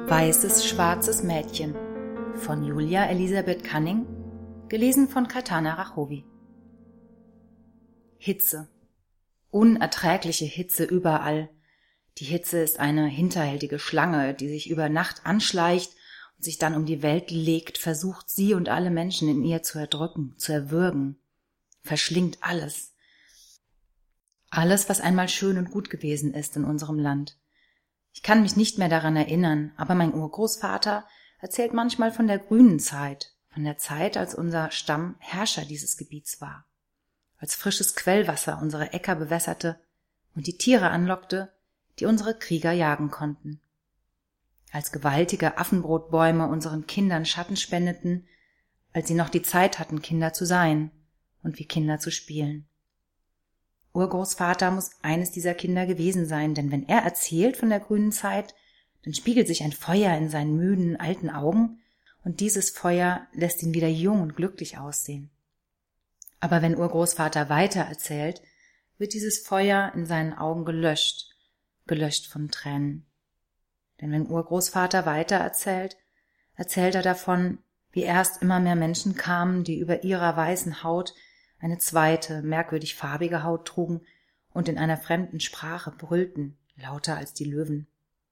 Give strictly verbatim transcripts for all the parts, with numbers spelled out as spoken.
Weißes, schwarzes Mädchen von Julia Elisabeth Cunning, gelesen von Katana Rachowi. Hitze. Unerträgliche Hitze überall. Die Hitze ist eine hinterhältige Schlange, die sich über Nacht anschleicht und sich dann um die Welt legt, versucht, sie und alle Menschen in ihr zu erdrücken, zu erwürgen. Verschlingt alles. Alles, was einmal schön und gut gewesen ist in unserem Land. Ich kann mich nicht mehr daran erinnern, aber mein Urgroßvater erzählt manchmal von der grünen Zeit, von der Zeit, als unser Stamm Herrscher dieses Gebiets war, als frisches Quellwasser unsere Äcker bewässerte und die Tiere anlockte, die unsere Krieger jagen konnten, als gewaltige Affenbrotbäume unseren Kindern Schatten spendeten, als sie noch die Zeit hatten, Kinder zu sein und wie Kinder zu spielen. Urgroßvater muss eines dieser Kinder gewesen sein, denn wenn er erzählt von der grünen Zeit, dann spiegelt sich ein Feuer in seinen müden, alten Augen und dieses Feuer lässt ihn wieder jung und glücklich aussehen. Aber wenn Urgroßvater weiter erzählt, wird dieses Feuer in seinen Augen gelöscht, gelöscht von Tränen. Denn wenn Urgroßvater weiter erzählt, erzählt er davon, wie erst immer mehr Menschen kamen, die über ihrer weißen Haut eine zweite, merkwürdig farbige Haut trugen und in einer fremden Sprache brüllten, lauter als die Löwen.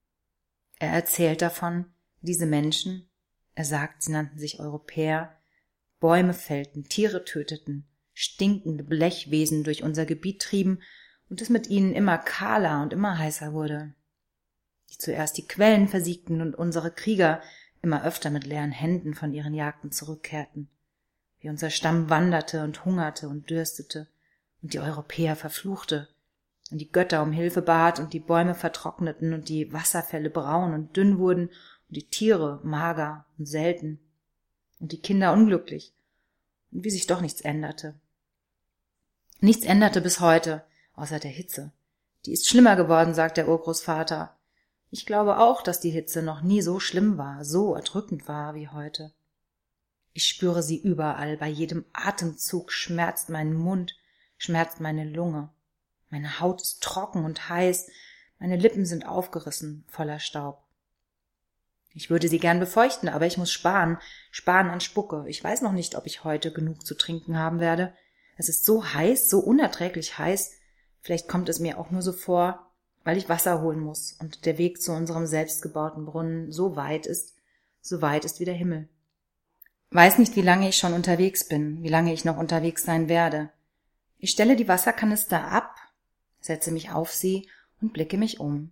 Er erzählt davon, wie diese Menschen, er sagt, sie nannten sich Europäer, Bäume fällten, Tiere töteten, stinkende Blechwesen durch unser Gebiet trieben und es mit ihnen immer kahler und immer heißer wurde. Die zuerst die Quellen versiegten und unsere Krieger immer öfter mit leeren Händen von ihren Jagden zurückkehrten. Wie unser Stamm wanderte und hungerte und dürstete und die Europäer verfluchte und die Götter um Hilfe bat und die Bäume vertrockneten und die Wasserfälle braun und dünn wurden und die Tiere mager und selten und die Kinder unglücklich und wie sich doch nichts änderte. Nichts änderte bis heute, außer der Hitze. Die ist schlimmer geworden, sagt der Urgroßvater. Ich glaube auch, dass die Hitze noch nie so schlimm war, so erdrückend war wie heute. Ich spüre sie überall, bei jedem Atemzug schmerzt mein Mund, schmerzt meine Lunge. Meine Haut ist trocken und heiß, meine Lippen sind aufgerissen, voller Staub. Ich würde sie gern befeuchten, aber ich muss sparen, sparen an Spucke. Ich weiß noch nicht, ob ich heute genug zu trinken haben werde. Es ist so heiß, so unerträglich heiß. Vielleicht kommt es mir auch nur so vor, weil ich Wasser holen muss und der Weg zu unserem selbstgebauten Brunnen so weit ist, so weit ist wie der Himmel. Weiß nicht, wie lange ich schon unterwegs bin, wie lange ich noch unterwegs sein werde. Ich stelle die Wasserkanister ab, setze mich auf sie und blicke mich um.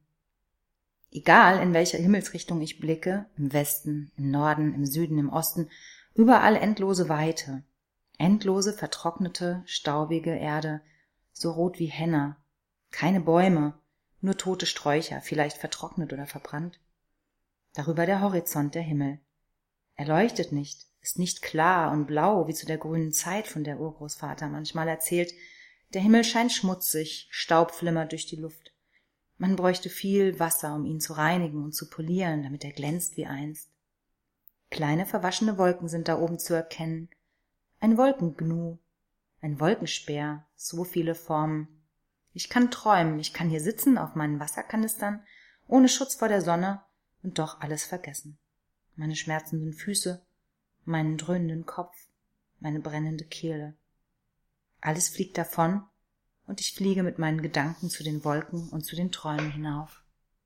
Egal, in welcher Himmelsrichtung ich blicke, im Westen, im Norden, im Süden, im Osten, überall endlose Weite, endlose, vertrocknete, staubige Erde, so rot wie Henna, keine Bäume, nur tote Sträucher, vielleicht vertrocknet oder verbrannt. Darüber der Horizont, der Himmel. Er leuchtet nicht, ist nicht klar und blau, wie zu der grünen Zeit, von der Urgroßvater manchmal erzählt. Der Himmel scheint schmutzig, Staub flimmert durch die Luft. Man bräuchte viel Wasser, um ihn zu reinigen und zu polieren, damit er glänzt wie einst. Kleine verwaschene Wolken sind da oben zu erkennen. Ein Wolkengnu, ein Wolkenspeer, so viele Formen. Ich kann träumen, ich kann hier sitzen auf meinen Wasserkanistern, ohne Schutz vor der Sonne und doch alles vergessen. Meine schmerzenden Füße, meinen dröhnenden Kopf, meine brennende Kehle. Alles fliegt davon und ich fliege mit meinen Gedanken zu den Wolken und zu den Träumen hinauf.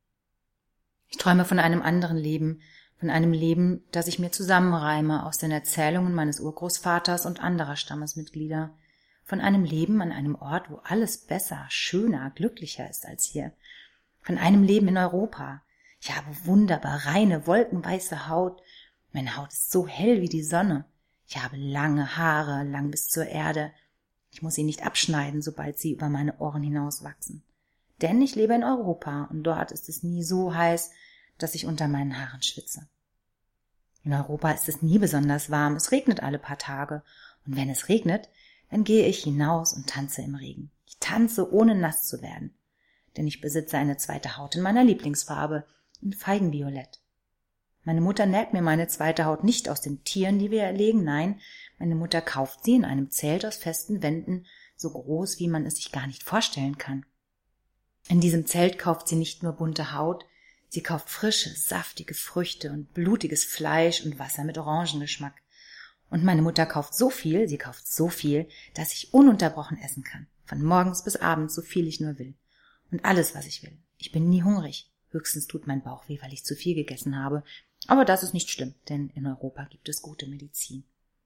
Ich träume von einem anderen Leben, von einem Leben, das ich mir zusammenreime aus den Erzählungen meines Urgroßvaters und anderer Stammesmitglieder, von einem Leben an einem Ort, wo alles besser, schöner, glücklicher ist als hier, von einem Leben in Europa. Ich habe wunderbar reine, wolkenweiße Haut, meine Haut ist so hell wie die Sonne. Ich habe lange Haare, lang bis zur Erde. Ich muss sie nicht abschneiden, sobald sie über meine Ohren hinauswachsen. Denn ich lebe in Europa und dort ist es nie so heiß, dass ich unter meinen Haaren schwitze. In Europa ist es nie besonders warm, es regnet alle paar Tage. Und wenn es regnet, dann gehe ich hinaus und tanze im Regen. Ich tanze, ohne nass zu werden. Denn ich besitze eine zweite Haut in meiner Lieblingsfarbe, in Feigenviolett. Meine Mutter näht mir meine zweite Haut nicht aus den Tieren, die wir erlegen, nein, meine Mutter kauft sie in einem Zelt aus festen Wänden, so groß, wie man es sich gar nicht vorstellen kann. In diesem Zelt kauft sie nicht nur bunte Haut, Sie kauft frische, saftige Früchte und blutiges Fleisch und Wasser mit Orangengeschmack. Und meine Mutter kauft so viel, sie kauft so viel, dass ich ununterbrochen essen kann. Von morgens bis abends, so viel ich nur will. Und alles, was ich will. Ich bin nie hungrig. Höchstens tut mein Bauch weh, weil ich zu viel gegessen habe. Aber das ist nicht schlimm, denn in Europa gibt es gute Medizin.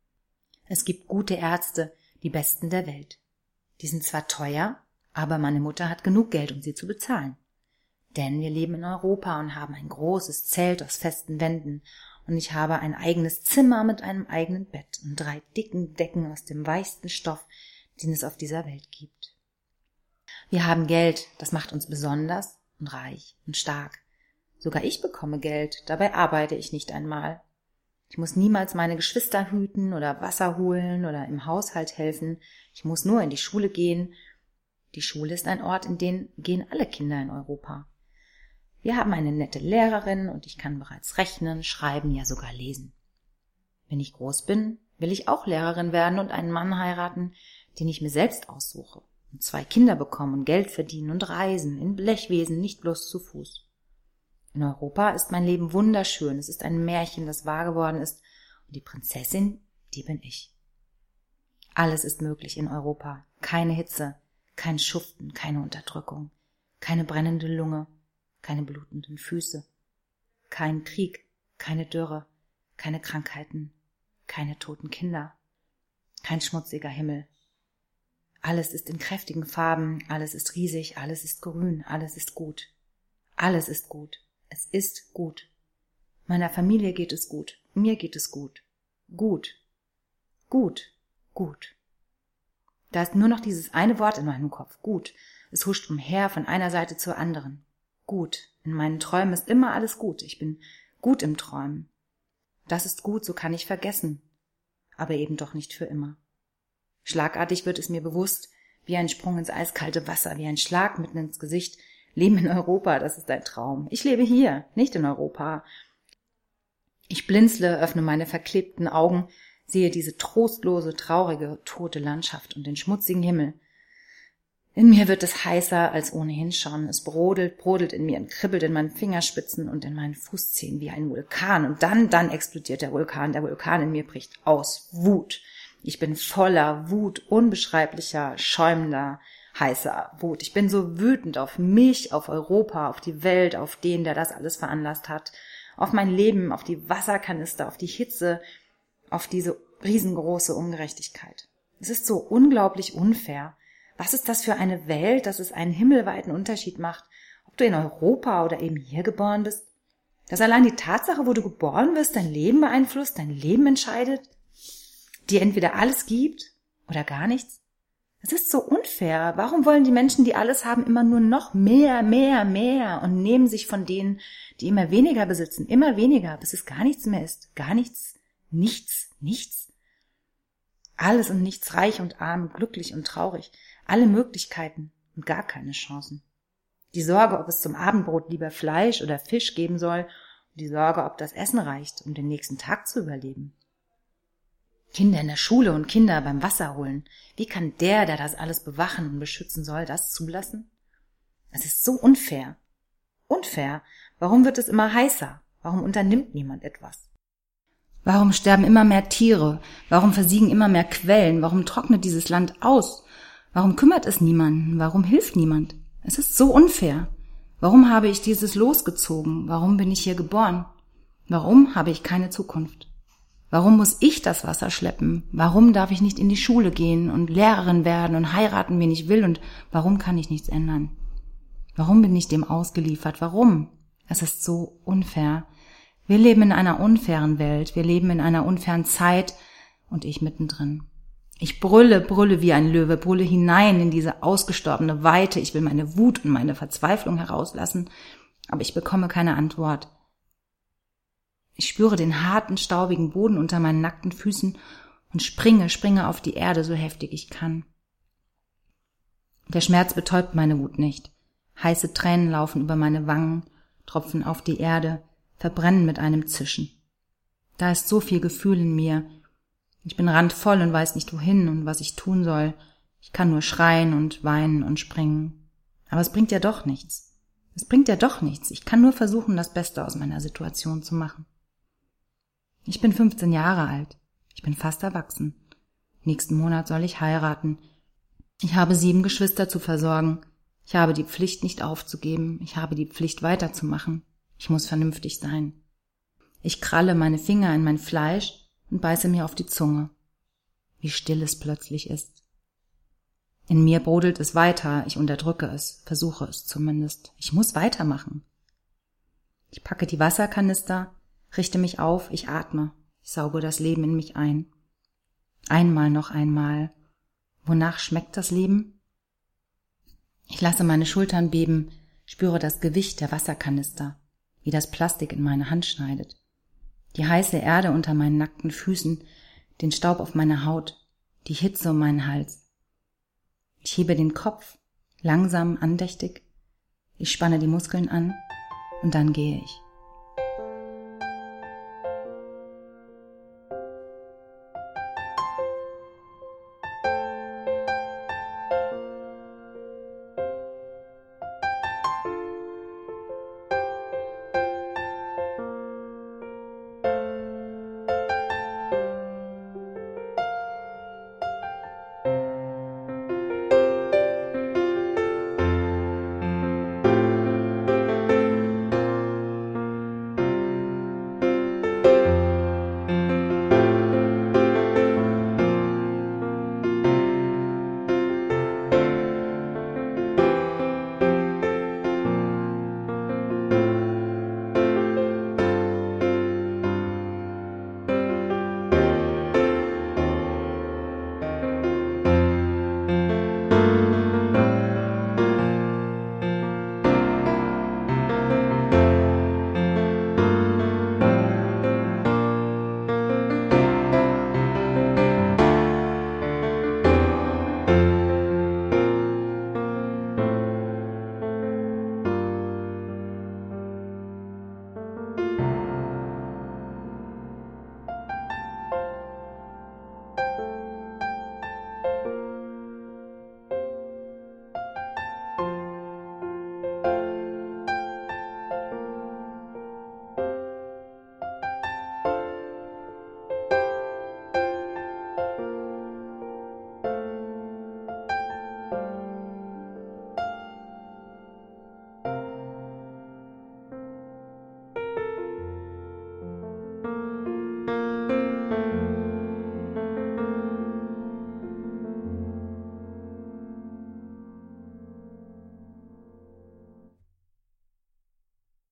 Es gibt gute Ärzte, die besten der Welt. Die sind zwar teuer, aber meine Mutter hat genug Geld, um sie zu bezahlen. Denn wir leben in Europa und haben ein großes Zelt aus festen Wänden und ich habe ein eigenes Zimmer mit einem eigenen Bett und drei dicken Decken aus dem weichsten Stoff, den es auf dieser Welt gibt. Wir haben Geld, das macht uns besonders und reich und stark. Sogar ich bekomme Geld, dabei arbeite ich nicht einmal. Ich muss niemals meine Geschwister hüten oder Wasser holen oder im Haushalt helfen. Ich muss nur in die Schule gehen. Die Schule ist ein Ort, in den gehen alle Kinder in Europa. Wir haben eine nette Lehrerin und ich kann bereits rechnen, schreiben, ja sogar lesen. Wenn ich groß bin, will ich auch Lehrerin werden und einen Mann heiraten, den ich mir selbst aussuche und zwei Kinder bekommen und Geld verdienen und reisen, in Blechwesen, nicht bloß zu Fuß. In Europa ist mein Leben wunderschön, es ist ein Märchen, das wahr geworden ist und die Prinzessin, die bin ich. Alles ist möglich in Europa, keine Hitze, kein Schuften, keine Unterdrückung, keine brennende Lunge, keine blutenden Füße, kein Krieg, keine Dürre, keine Krankheiten, keine toten Kinder, kein schmutziger Himmel. Alles ist in kräftigen Farben, alles ist riesig, alles ist grün, alles ist gut. Alles ist gut. Es ist gut. Meiner Familie geht es gut, mir geht es gut. Gut. Gut. Gut. Da ist nur noch dieses eine Wort in meinem Kopf. Gut. Es huscht umher von einer Seite zur anderen. Gut. In meinen Träumen ist immer alles gut. Ich bin gut im Träumen. Das ist gut, so kann ich vergessen. Aber eben doch nicht für immer. Schlagartig wird es mir bewusst, wie ein Sprung ins eiskalte Wasser, wie ein Schlag mitten ins Gesicht. Leben in Europa, das ist ein Traum. Ich lebe hier, nicht in Europa. Ich blinzle, öffne meine verklebten Augen, sehe diese trostlose, traurige, tote Landschaft und den schmutzigen Himmel. In mir wird es heißer als ohnehin schon. Es brodelt, brodelt in mir und kribbelt in meinen Fingerspitzen und in meinen Fußzehen wie ein Vulkan. Und dann, dann explodiert der Vulkan. Der Vulkan in mir bricht aus. Wut. Ich bin voller Wut, unbeschreiblicher, schäumender, heißer Wut. Ich bin so wütend auf mich, auf Europa, auf die Welt, auf den, der das alles veranlasst hat, auf mein Leben, auf die Wasserkanister, auf die Hitze, auf diese riesengroße Ungerechtigkeit. Es ist so unglaublich unfair. Was ist das für eine Welt, dass es einen himmelweiten Unterschied macht, ob du in Europa oder eben hier geboren bist? Dass allein die Tatsache, wo du geboren wirst, dein Leben beeinflusst, dein Leben entscheidet, dir entweder alles gibt oder gar nichts? Es ist so unfair. Warum wollen die Menschen, die alles haben, immer nur noch mehr, mehr, mehr und nehmen sich von denen, die immer weniger besitzen, immer weniger, bis es gar nichts mehr ist? Gar nichts, nichts, nichts. Alles und nichts, reich und arm, glücklich und traurig. Alle Möglichkeiten und gar keine Chancen. Die Sorge, ob es zum Abendbrot lieber Fleisch oder Fisch geben soll, und die Sorge, ob das Essen reicht, um den nächsten Tag zu überleben. Kinder in der Schule und Kinder beim Wasser holen. Wie kann der, der das alles bewachen und beschützen soll, das zulassen? Es ist so unfair. Unfair. Warum wird es immer heißer? Warum unternimmt niemand etwas? Warum sterben immer mehr Tiere? Warum versiegen immer mehr Quellen? Warum trocknet dieses Land aus? Warum kümmert es niemanden? Warum hilft niemand? Es ist so unfair. Warum habe ich dieses losgezogen? Warum bin ich hier geboren? Warum habe ich keine Zukunft? Warum muss ich das Wasser schleppen? Warum darf ich nicht in die Schule gehen und Lehrerin werden und heiraten, wen ich will? Und warum kann ich nichts ändern? Warum bin ich dem ausgeliefert? Warum? Es ist so unfair. Wir leben in einer unfairen Welt. Wir leben in einer unfairen Zeit und ich mittendrin. Ich brülle, brülle wie ein Löwe, brülle hinein in diese ausgestorbene Weite. Ich will meine Wut und meine Verzweiflung herauslassen, aber ich bekomme keine Antwort. Ich spüre den harten, staubigen Boden unter meinen nackten Füßen und springe, springe auf die Erde, so heftig ich kann. Der Schmerz betäubt meine Wut nicht. Heiße Tränen laufen über meine Wangen, tropfen auf die Erde, verbrennen mit einem Zischen. Da ist so viel Gefühl in mir. Ich bin randvoll und weiß nicht wohin und was ich tun soll. Ich kann nur schreien und weinen und springen. Aber es bringt ja doch nichts. Es bringt ja doch nichts. Ich kann nur versuchen, das Beste aus meiner Situation zu machen. Ich bin fünfzehn Jahre alt. Ich bin fast erwachsen. Nächsten Monat soll ich heiraten. Ich habe sieben Geschwister zu versorgen. Ich habe die Pflicht, nicht aufzugeben. Ich habe die Pflicht, weiterzumachen. Ich muss vernünftig sein. Ich kralle meine Finger in mein Fleisch und beiße mir auf die Zunge. Wie still es plötzlich ist. In mir brodelt es weiter. Ich unterdrücke es, versuche es zumindest. Ich muss weitermachen. Ich packe die Wasserkanister, richte mich auf, ich atme. Ich sauge das Leben in mich ein. Einmal noch einmal. Wonach schmeckt das Leben? Ich lasse meine Schultern beben, spüre das Gewicht der Wasserkanister, wie das Plastik in meine Hand schneidet. Die heiße Erde unter meinen nackten Füßen, den Staub auf meiner Haut, die Hitze um meinen Hals. Ich hebe den Kopf, langsam, andächtig. Ich spanne die Muskeln an und dann gehe ich.